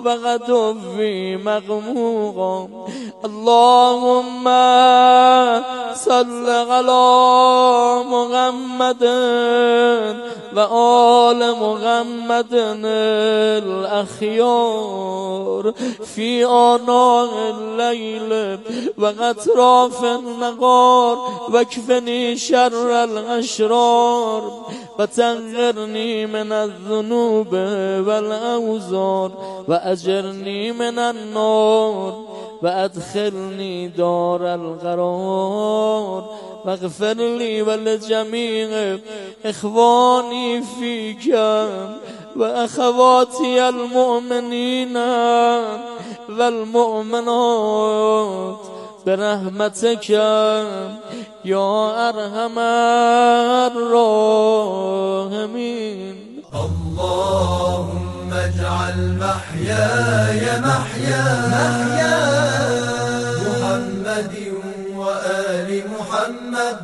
وغدوی مغموقا اللهم صل على محمد و آل محمد الأخيار في آناء الليل وأطراف النهار واكفني شر الأشرار وطهرني من الذنوب والأوزار وأجرني من النار وأدخلني دار القرار واغفر لي ولجميع إخواني فيك وأخواتي المؤمنين والمؤمنات برحمتك يا أرحم الراحمين. اللهم اجعل محياي محيا محمد وآل محمد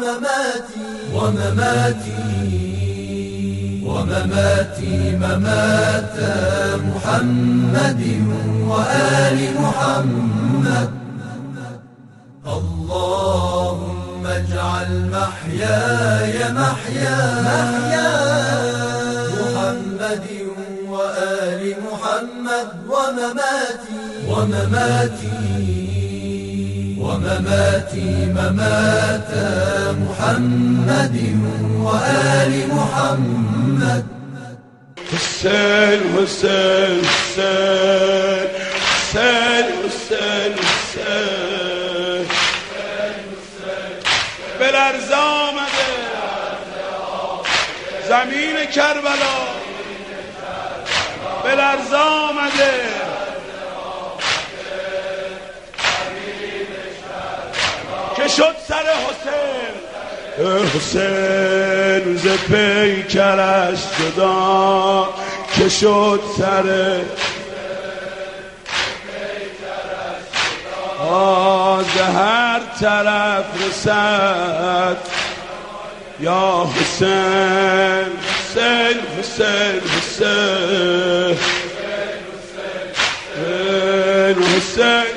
ومماتي ممات محمد وآل محمد. اللهم اجعل محياي محيا محمد وآل محمد ومماتي ممات محمد وآل محمد. حسين حسين حسين حسين حسين حسين بلرزه آمده زمین کربلا بلرزه آمده که شد سر حسین حسین ز پیکرش جدا که شد سر ز هر طرف رسد یا حسین حسین حسین حسین حسین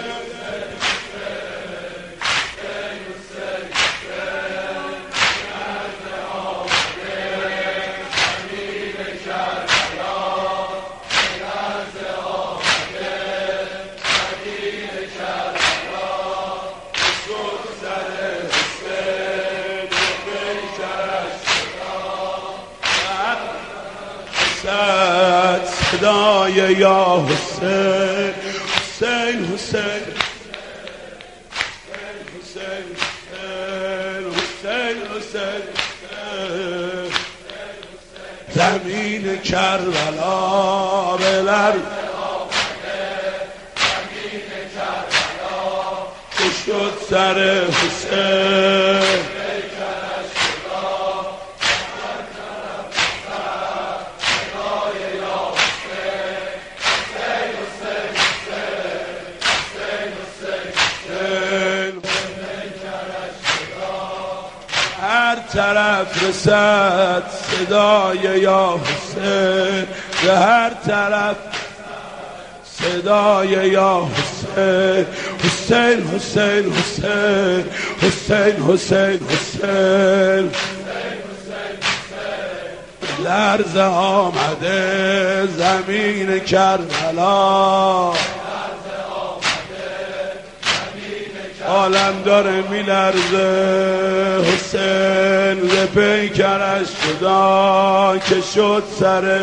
صدای یا حسین حسین حسین حسین حسین حسین زمین کربلا بلر که شد سر حسین طرف رسد صدای یا حسین به هر طرف صدای یا حسین حسین حسین حسین حسین حسین حسین لرزه آمده زمین کربلا عالم داره میلرزه حسین ز پیکرش جدا که شد سر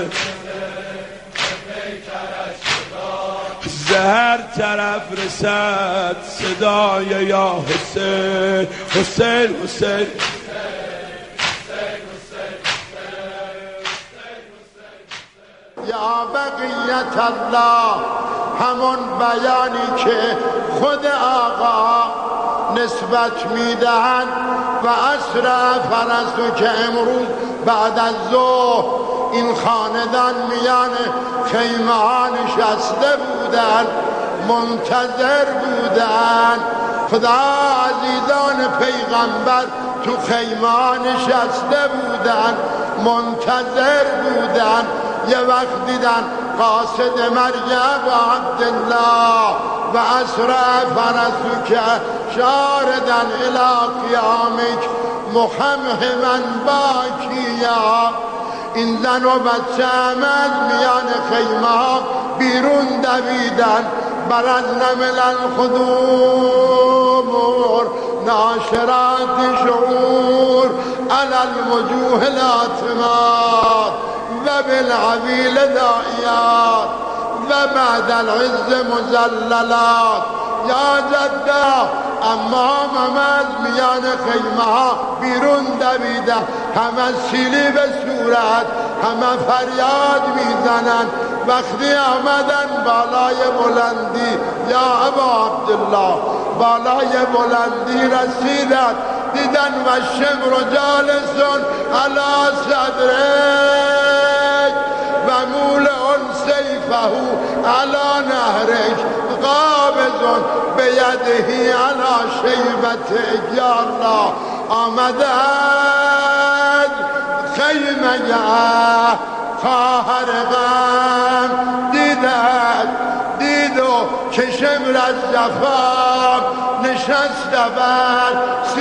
ز هر طرف رسد صدای یا حسین حسین حسین یا بقیت الله همون بیانی که خود آقا نسبت میدهند و اسرع فرستو که امروز بعد از ظهر این خاندان میان خیمه ها نشسته بودن منتظر بودن خدا عزیزان پیغمبر تو خیمه ها نشسته بودن منتظر بودن یه وقت دیدن قاصد مریم و عبدالله و اسرع فرسك شاردا الى قیامک محمهما باکیا. این زن و بچه هم از میان خیمه ها بیرون دویدن. برزن من الخدور ناشرات شعور على الوجوه الاتمات و بالعویل دائیات و بعد العز مزللات. یا جده اما هم از میان خیمه ها بیرون دویده، همه سیلی به صورت، همه فریاد میزنن. وقتی آمدن بالای بلندی، یا ابا عبدالله، بالای بلندی رسیدن، دیدن و شمر جالسون علی صدرک و مولع سیفه علی نهرک قابض بیدهی علی شیبتک. یا الله، آمدن خیمه خواهر غم دید و که شمر از جفا نشسته بر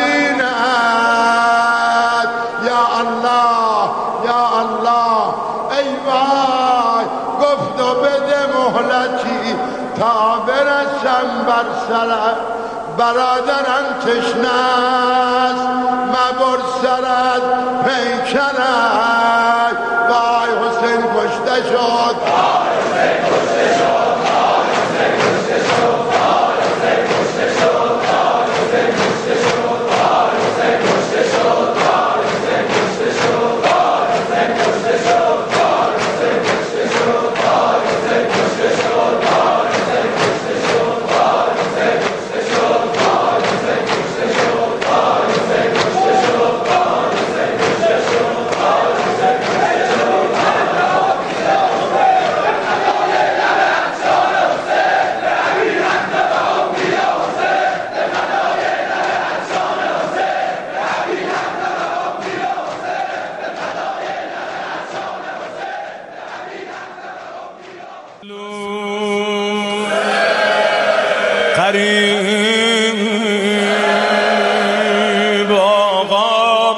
سینه‌ات. یا الله یا الله، ای وای، گفت و بده مهلتی تا برسم بر سرت. برادرم تشنه است، مبر سرت پیکرت. وای حسین کشته شد، قریب آقا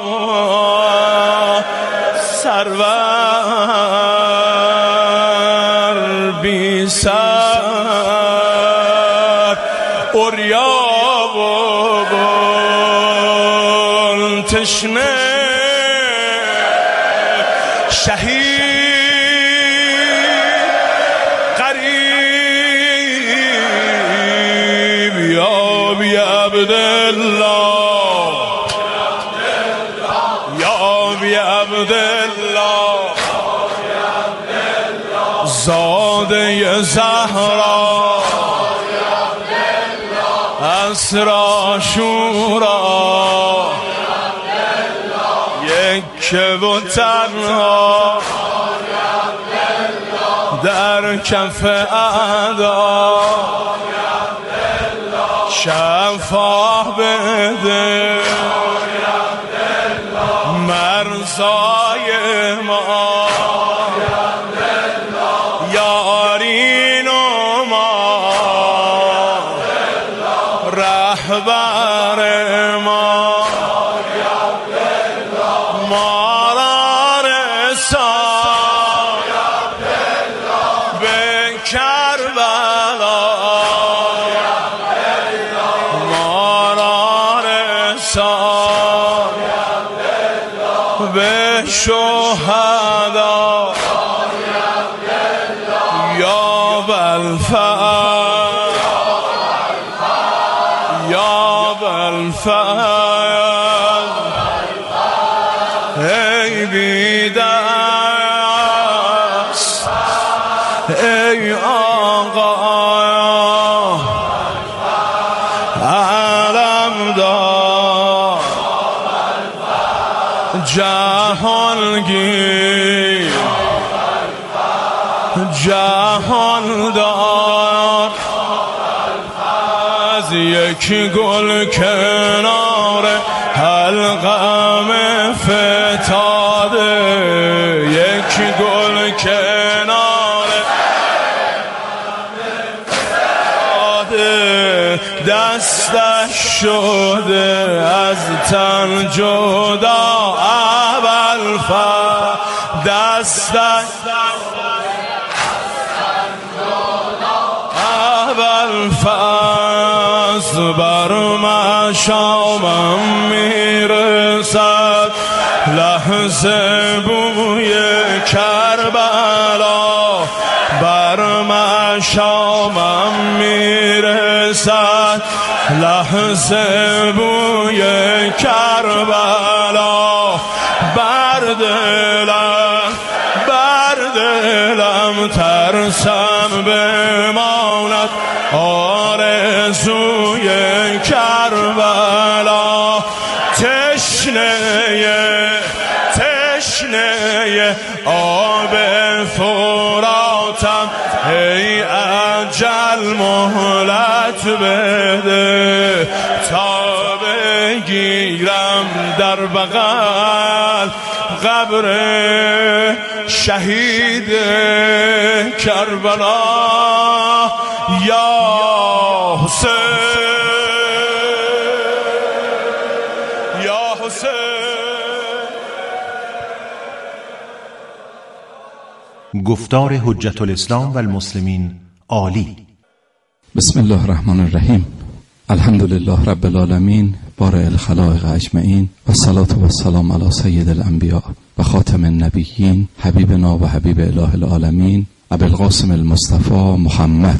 سرور بی سر اوریا و گل تشنه شهید عبدالله یا بی عبدالله زاده زهرا اسرا شورا یک و تنها در کف اعدا شفا بده مرزای ما یارین و ما رهبر ما ما را رسان به کربلا به شهدا یا بالفعل یا بالفعل ای بیدست ای آقا علم دار جهانگیر جهاندار از یک گل کنار حلقم فتاده یک گل کنار دستش شده از تن جدا ابوالفضل دستش ابوالفضل بر مشامم میرسد لحظه بوی کربلا بر مشامم میرسد لحظه بوی کربلا بر دلم ترسم بماند آرزوی کربلا تشنه آب فراتم ای اجل مهلت بده تا بگیرم در بغل قبر شهید کربلا یا حسین یا حسین. گفتار حجت الاسلام و المسلمین عالی. بسم الله الرحمن الرحیم. الحمدلله رب العالمین بارئ الخلائق اجمعین و الصلاة و السلام علی سید الانبیاء و خاتم النبیین حبیبنا و حبیب اله العالمین ابوالقاسم المصطفى محمد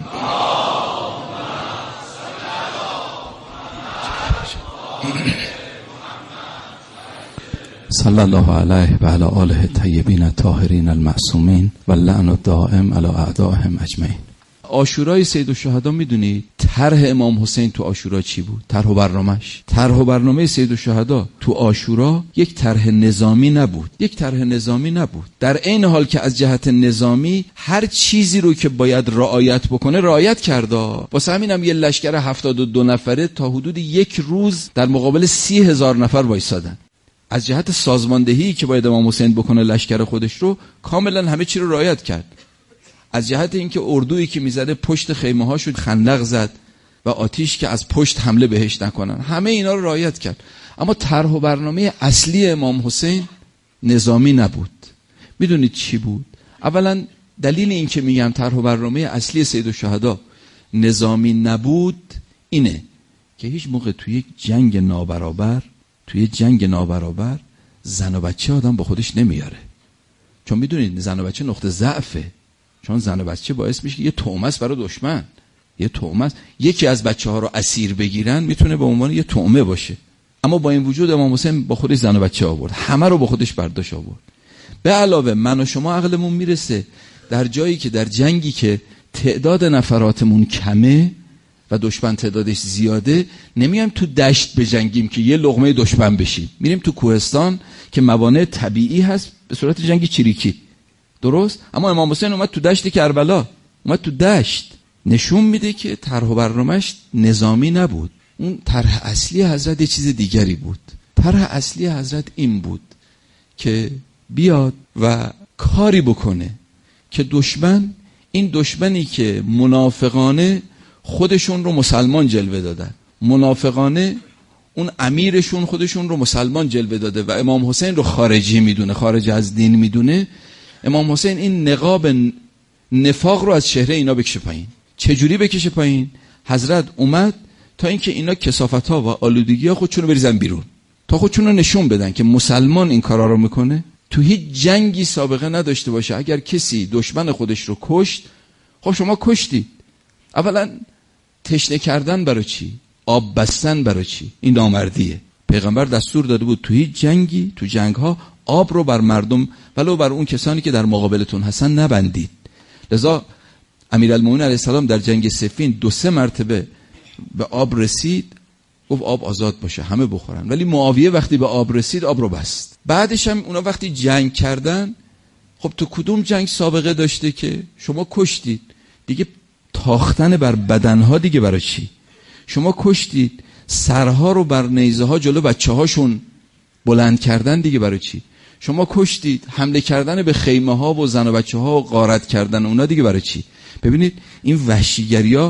صلی الله علیه و علی آله الطیبین الطاهرین المعصومین و اللعن الدائم علی اعدائهم اجمعین. عاشورای سید الشهدا میدونید طرح امام حسین تو عاشورا چی بود؟ طرح و برنامه سید الشهدا تو عاشورا یک طرح نظامی نبود. در عین حال که از جهت نظامی هر چیزی رو که باید رعایت بکنه رعایت کرده. واسه همینم یه لشکر 72 نفره تا حدود یک روز در مقابل 30,000 نفر وایسادن. از جهت سازماندهی که باید امام حسین بکنه لشکر خودش رو کاملا همه چی رو رعایت کرد. از جهت اینکه اردویی که میزده پشت خیمه هاشو خندق زد و آتیش که از پشت حمله بهش نکنن، همه اینا رو رعایت کرد. اما طرح و برنامه اصلی امام حسین نظامی نبود. میدونید چی بود؟ اولا دلیل این که میگم طرح و برنامه اصلی سید الشهدا نظامی نبود اینه که هیچ موقع توی یک جنگ نابرابر زن و بچه آدم با خودش نمیاره. چون میدونید زن و بچه نقطه ضعفه. چون زن و بچه باعث میشه یه طعمه برای دشمن. یکی از بچه ها رو اسیر بگیرن میتونه به عنوان یه طعمه باشه. اما با این وجود امام حسین با خودش زن و بچه آورد، همه رو با خودش برداشت آورد. به علاوه من و شما عقلمون میرسه در جایی که در جنگی که تعداد نفراتمون کمه و دشمن تعدادش زیاده نمیایم تو دشت بجنگیم که یه لقمه دشمن بشیم، میریم تو کوهستان که موانع طبیعی هست به صورت جنگی چریکی. درست؟ اما امام حسین اومد تو دشت کربلا، اومد تو دشت. نشون میده که طرح و برنامه‌اش نظامی نبود. اون طرح اصلی حضرت یه چیز دیگری بود. طرح اصلی حضرت این بود که بیاد و کاری بکنه که این دشمنی که منافقانه خودشون رو مسلمان جلوه دادن، منافقانه اون امیرشون خودشون رو مسلمان جلوه داده و امام حسین رو خارجی میدونه، خارج از دین میدونه، امام حسین این نقاب نفاق رو از چهره اینا بکشه پایین. چجوری بکشه پایین؟ حضرت اومد تا اینکه اینا کثافت‌ها و آلودگی‌ها خودشون رو بریزن بیرون، تا خودشون رو نشون بدن که مسلمان این کارا رو میکنه. تو هیچ جنگی سابقه نداشته باشه اگر کسی دشمن خودش رو کشت، خب شما کشتید. اولا تشنه کردن برای چی؟ آب بستن برای چی؟ این نامردیه. پیغمبر دستور داده بود تو هیچ جنگی، تو جنگ‌ها آب رو بر مردم ولو بر اون کسانی که در مقابلتون هستن نبندید. لذا امیرالمومنین علیه السلام در جنگ صفین 2-3 مرتبه به آب رسید، گفت آب آزاد باشه همه بخورن، ولی معاویه وقتی به آب رسید آب رو بست. بعدش هم اونا وقتی جنگ کردن، خب تو کدوم جنگ سابقه داشته که شما کشتید دیگه؟ تاختن بر بدنها دیگه برای چی؟ شما کشتید، سرها رو بر نیزه ها جلو بچه هاشون بلند کردن دیگه برای چی؟ شما کشتید، حمله کردن به خیمه ها و زن و بچه ها و غارت کردن اونا دیگه برای چی؟ ببینید این وحشیگری ها.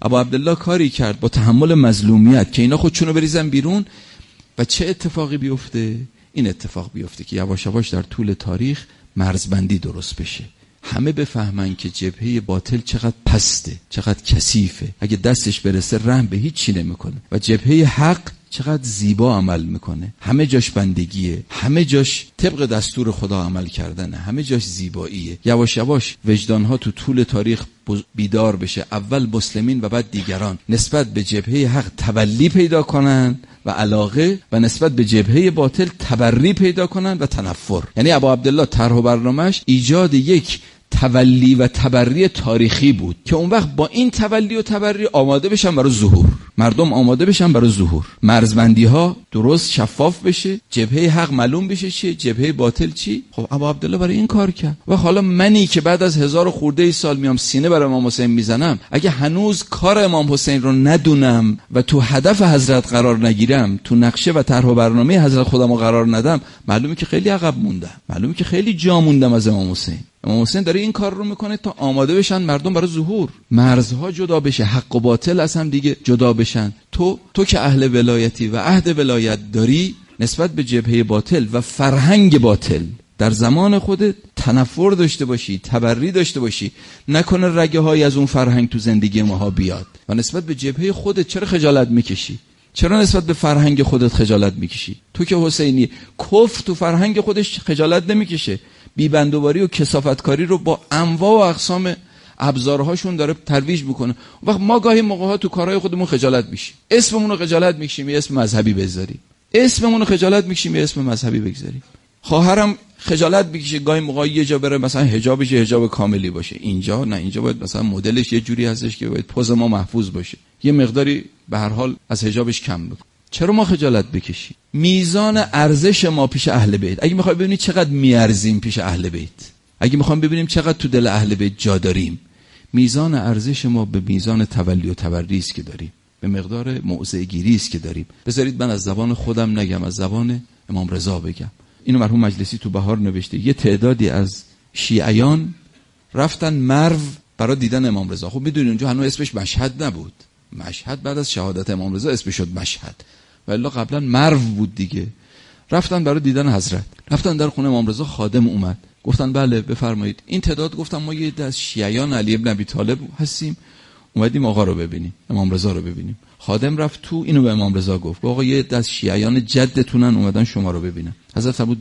ابو عبدالله کاری کرد با تحمل مظلومیت که اینا خودشونو بریزن بیرون و چه اتفاقی بیفته؟ این اتفاق بیفته که یواش یواش در طول تاریخ مرزبندی درست بشه، همه بفهمن که جبهه باطل چقدر پسته، چقدر کثیفه، اگه دستش برسه رحم به هیچ چی نمیکنه و جبهه حق چقدر زیبا عمل میکنه، همه جاش بندگیه، همه جاش طبق دستور خدا عمل کردنه، همه جاش زیباییه. یواش یواش وجدانها تو طول تاریخ بیدار بشه، اول مسلمین و بعد دیگران نسبت به جبهه حق تولی پیدا کنن و علاقه و نسبت به جبهه باطل تبری پیدا کنن و تنفر. یعنی ابو عبدالله طرح و برنامه‌اش ایجاد یک تولی و تبری تاریخی بود که اون وقت با این تولی و تبری آماده بشن برای ظهور، مردم آماده بشن برای ظهور، مرزبندی ها درست شفاف بشه، جبهه حق معلوم بشه چیه، جبهه باطل چی. خب ابو عبدالله برای این کار کرد. و حالا منی که بعد از 1000 خورده سال میام سینه برای امام حسین میزنم، اگه هنوز کار امام حسین رو ندونم و تو هدف حضرت قرار نگیرم، تو نقشه و طرح و برنامه حضرت خودمو قرار ندم، معلومه که خیلی عقب موندم، معلومه که خیلی جا موندم از امام حسین. امام حسین داره این کار رو میکنه تا آماده بشن مردم برای ظهور، مرزها جدا بشه، حق و باطل از هم دیگه جدا بشن. تو که اهل ولایتی و عهد ولایت داری، نسبت به جبهه باطل و فرهنگ باطل در زمان خودت تنفر داشته باشی، تبری داشته باشی، نکنه رگه های از اون فرهنگ تو زندگی ماها بیاد. و نسبت به جبهه خودت چرا خجالت میکشی؟ چرا نسبت به فرهنگ خودت خجالت میکشی؟ تو که حسینی، کفر تو فرهنگ خودش خجالت نمیکشه، بیبندوباری و کثافتکاری رو با انواع و اقسام ابزارهاشون داره ترویج میکنه. وقت ما گاهی موقع‌ها تو کارهای خودمون خجالت میشیم، اسممون رو خجالت میکشیم یه اسم مذهبی بذاریم، اسممون رو خجالت میکشیم یه اسم مذهبی بگذاریم. خواهرم خجالت میکشه گاهی موقع یه جا بره مثلا حجابش یه حجاب کاملی باشه، اینجا نه، اینجا باید مثلا مدلش یه جوری هستش که باید پوز ما محفوظ باشه، یه مقداری به هر حال از حجابش کم بکنه. چرا ما خجالت بکشیم؟ میزان ارزش ما پیش اهل بیت، اگه میخوای ببینید چقدر میارزیم پیش اهل بیت، اگه میخوام ببینیم چقدر تو دل اهل بیت جا داریم، میزان ارزش ما به میزان تولی و تبری است که داریم، به مقدار موضع گیری است که داریم. بذارید من از زبان خودم نگم، از زبان امام رضا بگم. اینو مرحوم مجلسی تو بهار نوشته، یه تعدادی از شیعیان رفتن مرو برای دیدن امام رضا. خب میدونید اونجا هنوز اسمش مشهد نبود، مشهد بعد از شهادت امام رضا اسمش شد مشهد، ولی قبلا مرو بود دیگه. رفتن برای دیدن حضرت، رفتن در خونه امام رضا، خادم اومد، گفتن بله بفرمایید. این تعداد گفتن ما یه از شیعیان علی ابن ابی طالب هستیم، اومدیم آقا رو ببینیم، امام رضا رو ببینیم. خادم رفت تو، اینو به امام رضا گفت آقا یه از شیعیان جدتونن اومدن شما رو ببینن. حضرت فرمود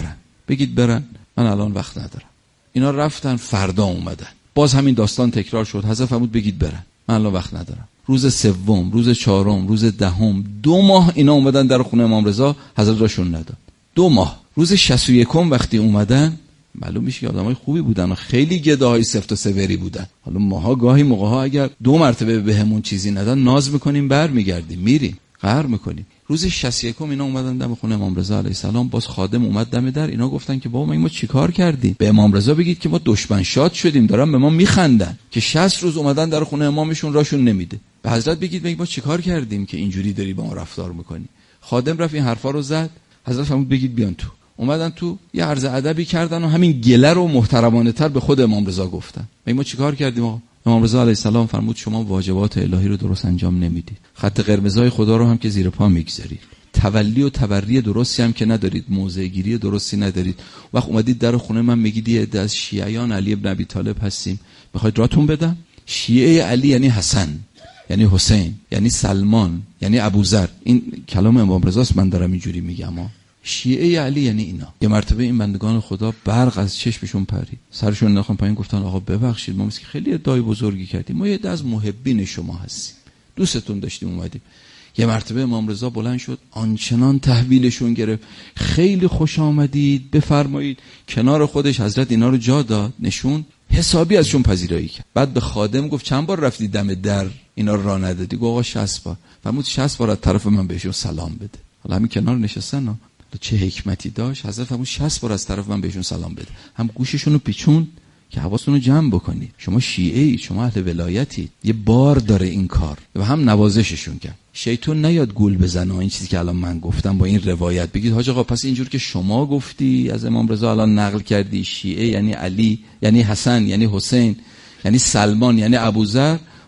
بگید برن من الان وقت ندارم. اینا رفتن، فردا اومدن، باز همین داستان تکرار شد. حضرت فرمود بگید برن من الان وقت ندارم. روز سوم، روز چهارم، روز دهم، 2 ماه اینا اومدن در خونه امام رضا، حضرت راشون نداد. 2 ماه. روز 61 وقتی اومدن، معلوم میشه که آدمای خوبی بودن و خیلی گداهای سفت و سوری بودن. حالا ماها گاهی موقع‌ها اگر 2 مرتبه بهمون چیزی ندن ناز میکنیم، برمیگردیم میریم قهر میکنیم. روز 61 اینا اومدن دم خونه امام رضا علیه السلام، باز خادم اومد دم در. اینا گفتن که بابا ما چیکار کردیم؟ به امام رضا بگید که ما دشمن شاد شدیم، دارن به ما میخندن که 60 روز اومدن در خونه امامشون راشون نمیده. به حضرت بگید ما چیکار کردیم که اینجوری داری با ما رفتار میکنی؟ خادم رفت این حرفا رو زد. حضرت فرمود بگید بیان تو. اومدن تو، یه عرض ادبی کردن و همین گله رو محترمانه تر به خود امام رضا گفتن. ما چیکار کردیم آقا؟ امام رضا علیه السلام فرمود شما واجبات الهی رو درست انجام نمیدید، خط قرمزای خدا رو هم که زیر پا میگذارید، تولی و تبری درستی هم که ندارید، موضع گیری درستی ندارید. وقت اومدید در خونه من میگید یه عده از شیعیان علی ابن ابی طالب هستیم، میخواید راتون بدم؟ شیعه علی یعنی حسن، یعنی حسین، یعنی سلمان، یعنی ابوذر. این کلام امام رضاست، من دارم اینجوری میگم. شیعه علی یعنی اینا. یه مرتبه این بندگان خدا برق از چشمشون پرید، سرشون انداختن پایین، گفتن آقا ببخشید ما مثل خیلی ادعای بزرگی کردیم، ما یه عده از محبین شما هستیم، دوستتون داشتیم اومدیم. یه مرتبه امام رضا بلند شد، آنچنان تحویلشون گرفت، خیلی خوش آمدید بفرمایید. کنار خودش حضرت اینا رو جا داد، نشون، حسابی ازشون پذیرایی کرد. بعد به خادم گفت چند بار رفتی دم در اینا رو راه ندادی؟ گفت آقا 60 بار. فرمود 60 بار از طرف من بهشون سلام بده. حالا همین کنار نشستن، چه حکمتی داشت. حضرت فرمود 60 بار از طرف من بهشون سلام بده. هم گوششون رو پیچوند که حواستون رو جمع بکنید، شما شیعه اید، شما اهل ولایتید، یه بار داره این کار. و هم نوازششون کرد. شیطان نیاد گول بزنه این چیزی که الان من گفتم با این روایت بگید حاج آقا پس اینجور که شما گفتی از امام رضا الان نقل کردی، شیعه یعنی علی، یعنی حسن، یعنی حسین، یعنی سلمان، یعنی ابوذر،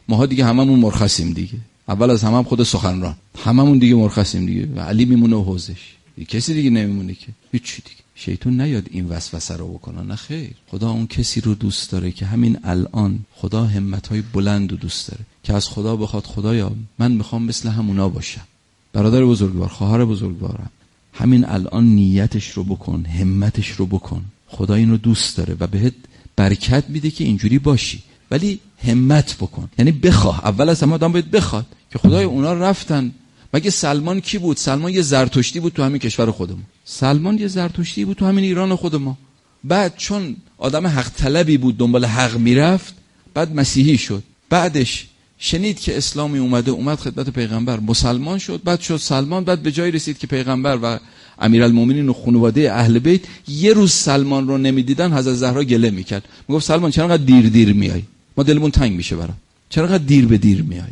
ماها دیگه هممون مرخصیم دیگه، اول از همه هم خود سخنران، هممون دیگه مرخصیم دیگه، علی میمونه و حوزش، کسی دیگه نمیمونه که هیچی دیگه. شیطان نیاد این وسوسه رو بکنه، نه خیر. خدا اون کسی رو دوست داره که همین الان خدا همتهای بلند رو دوست داره، که از خدا بخواد خدایا من میخوام مثل همونا باشم. برادر بزرگوار، خواهر بزرگوارم، همین الان نیتش رو بکن، همتش رو بکن. خدا این رو دوست داره و بهت برکت میده که اینجوری باشی، ولی همت بکن، یعنی بخواه. اول از همه آدم باید بخواد که خدای اونا رفتن. مگه سلمان کی بود؟ سلمان یه زرتشتی بود تو همین کشور خودمون. سلمان یه زرتشتی بود تو همین ایران خود ما. بعد چون آدم حق طلبی بود، دنبال حق میرفت، بعد مسیحی شد. بعدش شنید که اسلامی اومد خدمت پیغمبر، مسلمان شد، بعد شد سلمان. بعد به جایی رسید که پیغمبر و امیرالمومنین و خانواده اهل بیت یه روز سلمان رو نمیدیدن، حضرت زهرا گله میکرد، میگفت سلمان چرا انقدر دیر میای؟ ما دلمون تنگ میشه برات، چرا انقدر دیر به دیر میای؟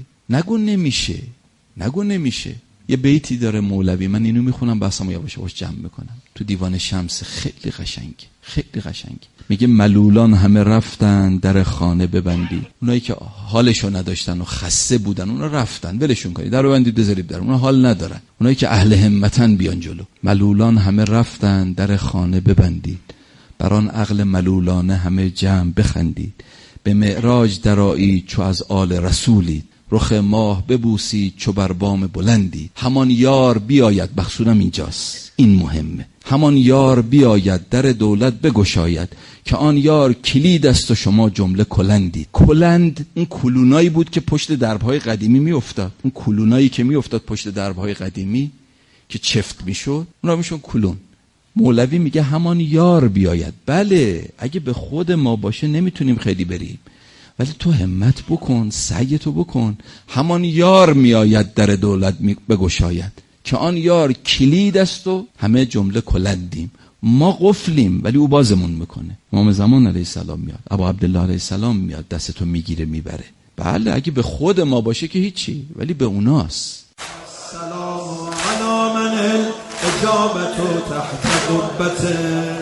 نگو نمیشه. یه بیتی داره مولوی، من اینو میخونم بحثمو یواش یواش جمع میکنم، تو دیوان شمس، خیلی قشنگه. میگه ملولان همه رفتن در خانه ببندید. اونایی که حالشو نداشتن و خسته بودن اونا رفتن، ولشون کنید، در ببندید بذارید در. اونا حال ندارن. اونایی که اهل همتن بیان جلو. ملولان همه رفتن در خانه ببندید، بران عقل ملولانه همه جمع بخندید. به معراج درآیید چو از آل رسولید، رخ ماه ببوسید چو بر بام بلندید. همان یار بیاید، مقصودم اینجاست، این مهمه، همان یار بیاید در دولت بگشاید، که آن یار کلید است و شما جمله کلندید. کلند اون کلونایی بود که پشت دربهای قدیمی میافتاد، اون کلونایی که میافتاد پشت دربهای قدیمی که چفت میشد، اونا میشون کلون. مولوی میگه همان یار بیاید. بله اگه به خود ما باشه نمیتونیم خیلی بریم، ولی تو همت بکن، سعیتو بکن. همان یار میآید در دولت بگشاید، که آن یار کلید است و همه جمله کلندیم. ما قفلیم ولی او بازمون میکنه. امام زمان علیه السلام میاد، ابا عبدالله علیه السلام میاد، دستتو میگیره میبره. بله اگه به خود ما باشه که هیچی، ولی به اوناست. سلام علی من الاجابت تحت قبته،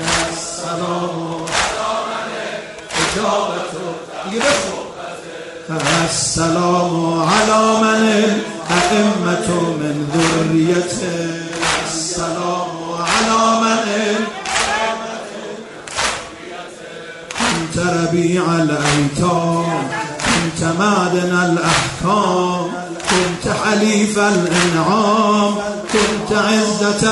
سلام علی من الاجابت السلام علی من الائمة من ذریته، السلام علی من كنت ربيع الأيتام، كنت معدن الأحكام، كنت حليف الإنعام، كنت عزة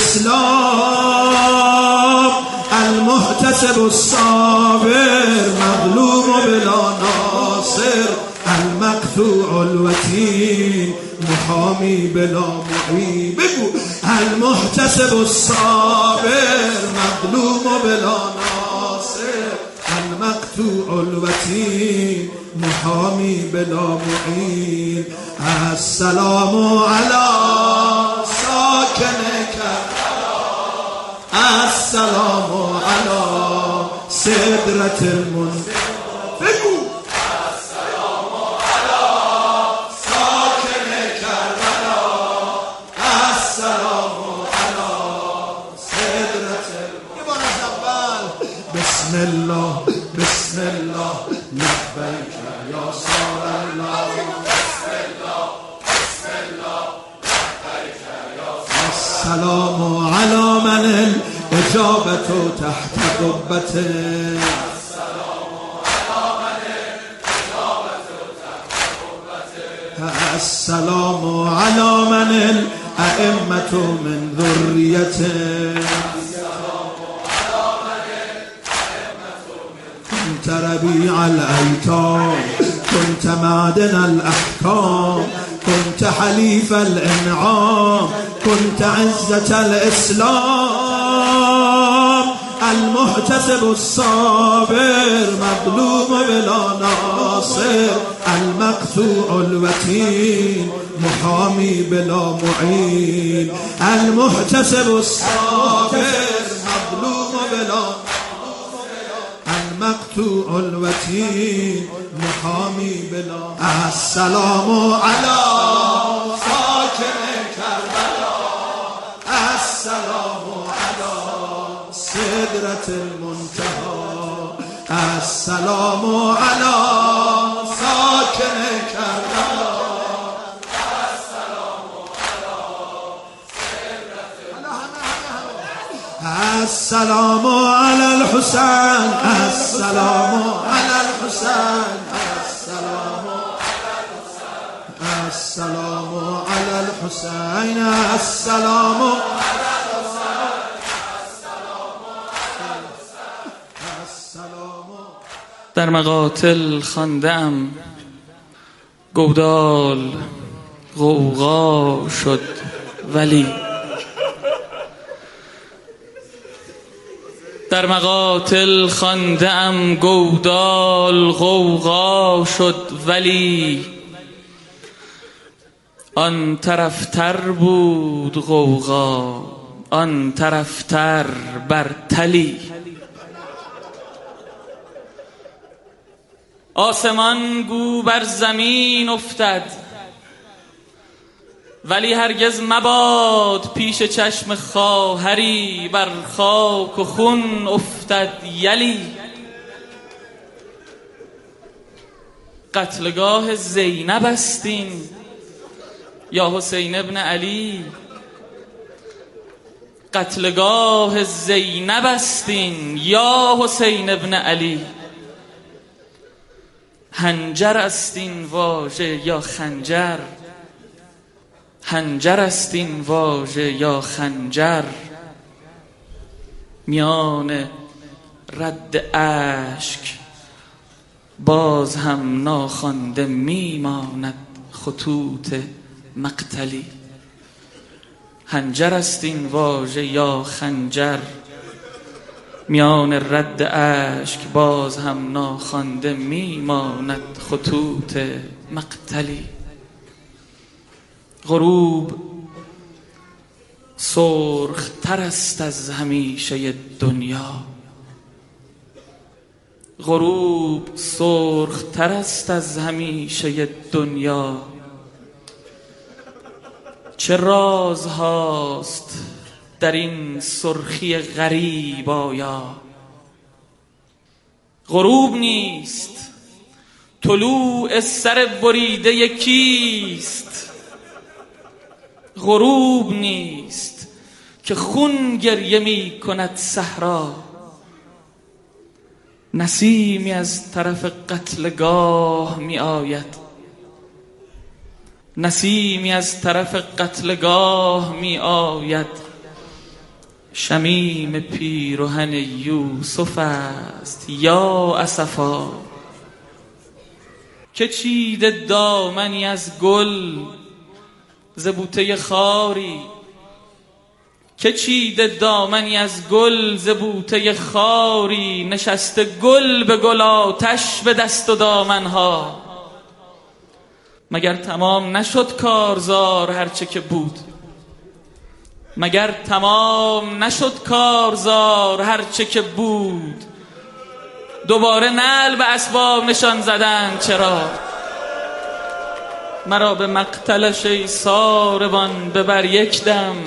الإسلام، المحتسب الصابر مظلوم بلا ناصر، المقطوع الوتين محامي بلا معين. بگو المحتسب الصابر مظلوم بلا ناصر، المقطوع الوتين محامي بلا معين. السلام على ساكن كربلاء، السلام على سدرة المنتهى. بگو السلام على ساكن كربلاء، السلام على سدرة المنتهى. بسم الله بسم الله لبيك يا صار الله، بسم الله بسم الله لبيك يا صار. السلام على من الاجابة تحت قبته، السلام على من الاجابة تحت قبته، السلام على من الائمة من ذريته، كنت ربيع الأيتام، كنت معدن الأحكام، كنت حليف الإنعام، كنت عزة الإسلام، المحتسب الصابر مظلوم بلا ناصر، المقطوع الوتين محامي بلا معين. المحتسب الصابر مظلوم بلا المقطوع الوتين محامي بلا. السلام على ساكن كربلاء، السلام على سدرة المنتهى، السلام على ساكن ساکن کربلا السلام علی الحسین السلام علی الحسین السلام علی الحسین السلام در مقاتل خوانده‌ام گودال غوغا شد ولی در مقاتل خوانده‌ام گودال غوغا شد ولی آن طرفتر بود غوغا آن طرفتر بر تلی آسمان گو بر زمین افتد ولی هرگز مباد پیش چشم خواهری بر خاک و خون افتد یلی قتلگاه زینب استین یا حسین ابن علی قتلگاه زینب استین یا حسین ابن علی هنجر است این واژه یا خنجر هنجر است این واژه یا خنجر میان رد اشک باز هم ناخوانده میماند خطوط مقتلی هنجر است این واژه یا خنجر میان رد اشک باز هم ناخوانده میماند خطوط مقتلی غروب سرخ تر است از همیشه دنیا غروب سرخ تر است از همیشه دنیا چه رازهاست در این سرخی غریب آیا غروب نیست طلوع سر بریده کیست غروب نیست که خون گریه می کند صحرا نسیمی از طرف قتلگاه می آید نسیمی از طرف قتلگاه می آید شمیم پیرهن یوسف است یا اسفا که چیده دامنی از گل ز بوته خاری که چیده دامنی از گل ز بوته خاری نشسته گل به گل آتش به دست و دامنها مگر تمام نشد کارزار هرچه که بود مگر تمام نشد کارزار هرچه که بود دوباره نعل به اسباب نشان زدن چرا مرا به مقتلش ای ساربان ببر یک دم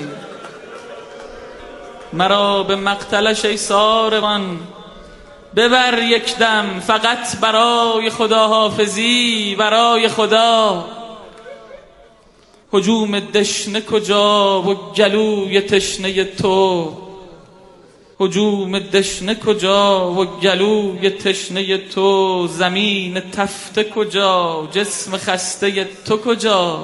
مرا به مقتلش ای ساربان ببر یک دم فقط برای خدا حافظی برای خدا هجوم دشنه کجا و گلوی تشنه تو هجوم دشنه کجا و گلوی تشنه تو زمین تفته کجا جسم خسته تو کجا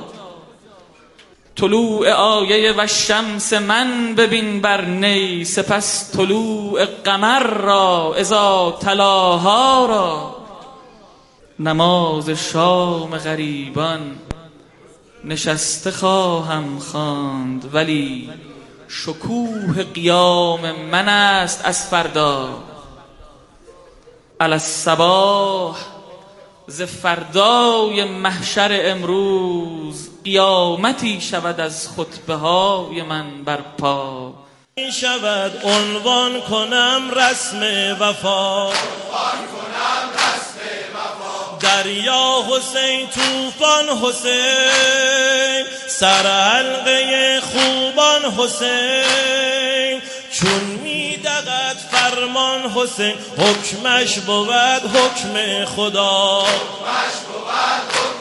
طلوع آیه و شمس من ببین بر نی سپس طلوع قمر را اذا تلاها را نماز شام غریبان نشسته خواهم خواند ولی شکوه قیام من است از فردا علی الصباح ز فردای محشر امروز قیامتی شود از خطبه های من برپا می شود عنوان کنم رسم وفا دریا حسین طوفان حسین سر حلقه خوبان حسین چون می دغد فرمان حسین حکمش بود حکم خدا